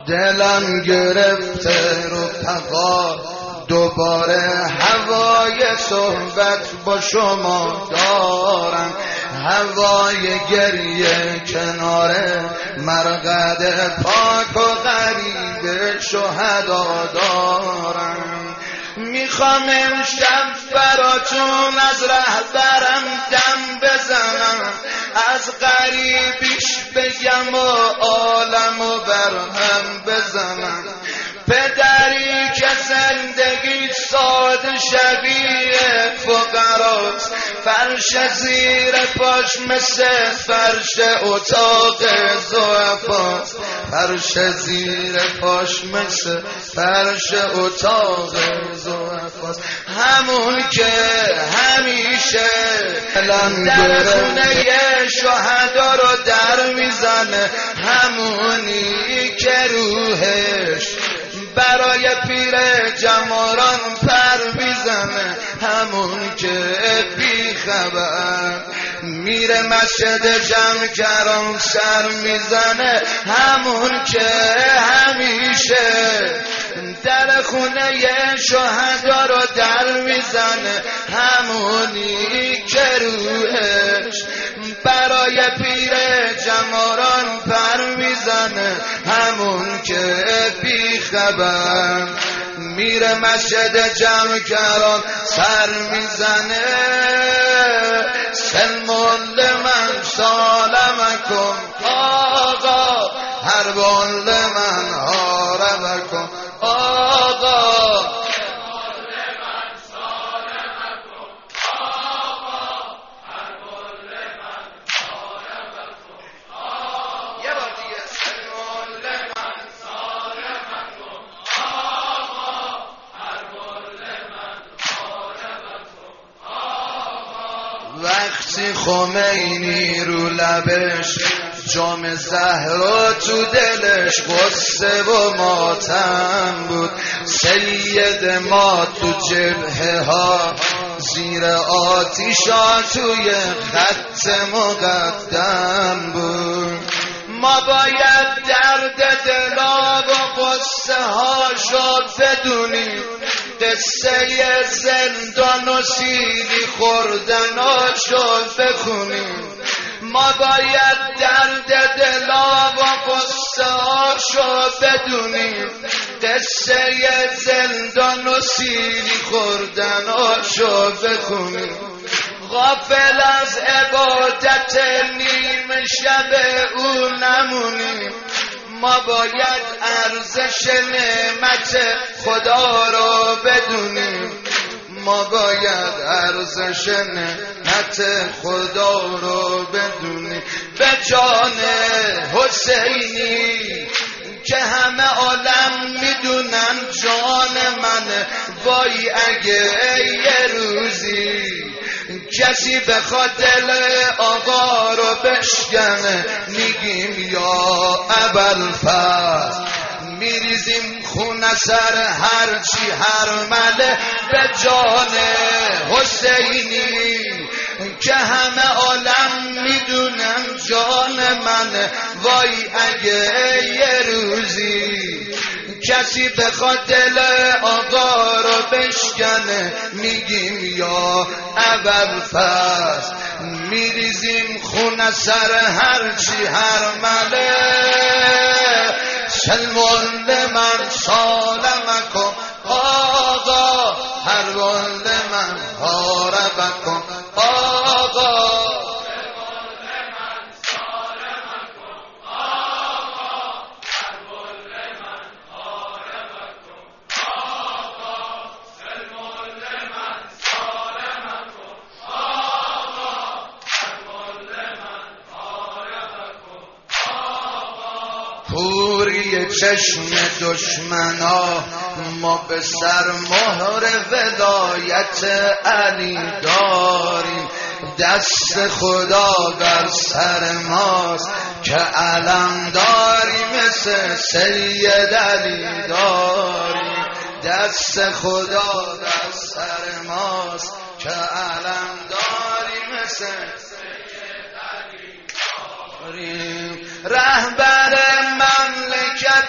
دلم گرفته رو پقا دوباره هوای صحبت با شما دارم، هوای گریه کنار مرقد پاک و غریب شهدا دارم. میخوام امشب براتون از رهبرم دم بزنم، از غریبیش بگم و عالمو برهم بزنم. پدری که زندگی ساده شبیه فقراست، فرش زیر پاش مثل فرش اتاق ضعفاست، فرش زیر پاش مثل فرش اتاق ضعفاست. همون که همیشه در خونه شهدا رو در میزنه، همونی که روحش برای پیر جماران پر میزنه، همون که بی خبر میره مسجد جمکران سر میزنه، همون که همیشه در خونه شهدا رو در میزنه، همونی که روحش برای پیر جماران پر میزنه، همون که بی خبر میره مسجد جمکران سر میزنه. سلمون لمن سالمکم آقا، هر بون لمن حاربکم آقا. وقتی خمینی رو لبش جام زهرا تو دلش غصه و ماتم بود، سید ما تو جبهه ها زیر آتیشا توی خط مقدم بود. ما باید درد دلا و قصه هاشو بدونیم، قصه زندان و سیلی خوردناشو بخونیم. ما باید درد دلا و قصه هاشو بدونیم، قصه زندان و سیلی خوردناشو بخونیم. غافل از عبادت نیمه شب او نمونیم. ما باید ارزش نعمت خدا رو بدونیم، ما باید ارزش نعمت خدا رو بدونیم. به جان حسینی که همه عالم میدونن جان من، وای اگه یه روزی کسی بخواد دل آقا رو بشکنه، میگیم یا ابوالفضل، میریزیم خون سر هرچی هر مله. به جان حسینی که همه عالم میدونن جان من، وای اگه یه روزی کسی بخواد دل آقا رو بشکنه، میگیم یا ابوالفضل، میریزیم خون سر هرچی هر مله. سلمون لمن سالمکم آقا، حربون لمن حاربکم آقا. پوری چشم دشمنا ما به سر مهر ولایت علی داریم، دست خدا بر سر ماست که علم داریم، مثل سید علی داریم. دست خدا بر سر ماست که علم داریم، مثل سید علی داریم. رهبر مملکت و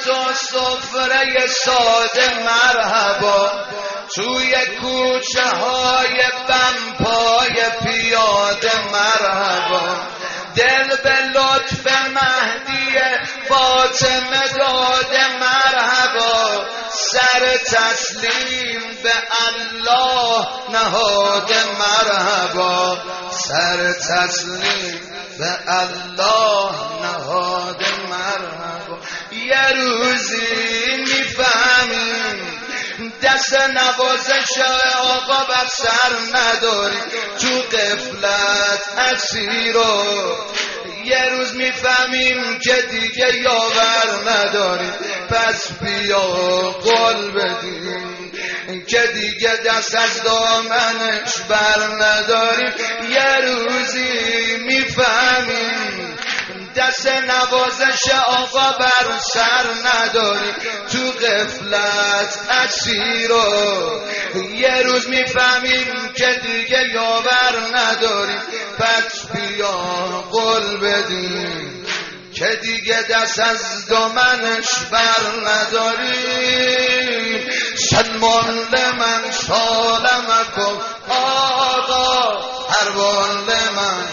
سفره ساده مرحبا، توی کوچه های بمپای پیاده مرحبا، دل به لطف مهدی فاطمه داده مرحبا، سر تسلیم به الله نهاده مرحبا، سر تسلیم به الله نهاده مرحبا. یه روزی میفهمیم دست نوازش آقا بر سر نداری، تو غفلت اسیرو. یه روز میفهمیم که دیگه یاور نداری، پس بیا قول بدیم که دیگه دست از دامنش بر نداریم. یه روزی میفهمیم دست نوازش آقا بر سر نداری، تو غفلت اسیرو. یه روز میفهمیم که دیگه یاور نداری، پس بیا قول بدیم که دیگه دست از دامنش بر نداری. سلمان لمن سالمکم آقا، هربان لمن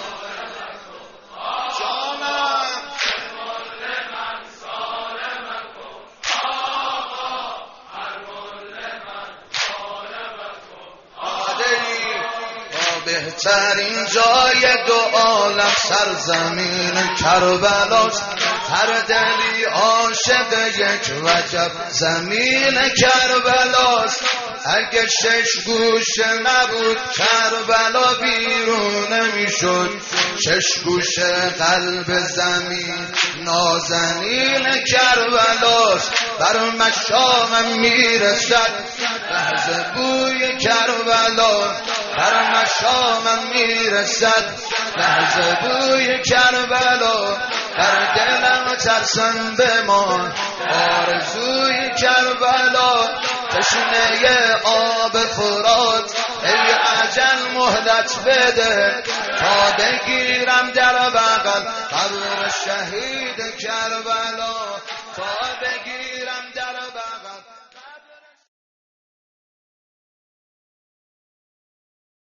بهترین جای دو عالم سرزمین کربلاست، هر دلی عاشق یک وجب زمین کربلاست. اگه شش گوشه نبود کربلا بیرون نمیشد، شش گوشه قلب زمین نازنین کربلاست. بر مشامم میرسد لحظه بوی کربلا، بر مشامم میرسد لحظه بوی کربلا. بر دلم ترسم بمان آرزوی کربلا، تشنه آب فرات ای اجل مهلت بده، تا بگیرم در بغل قبر شهید کربلا.